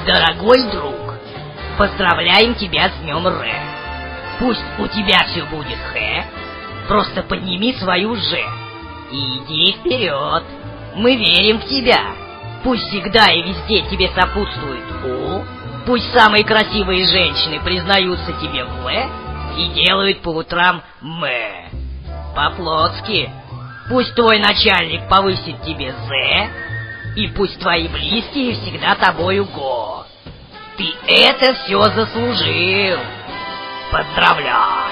Дорогой друг, поздравляем тебя с днем Р. Пусть у тебя все будет Х, просто подними свою Ж и иди вперед. Мы верим в тебя. Пусть всегда и везде тебе сопутствует У, пусть самые красивые женщины признаются тебе в Л и делают по утрам М. По-плотски. Пусть твой начальник повысит тебе З, и пусть твои близкие всегда тобою го. Ты это все заслужил. Поздравляю!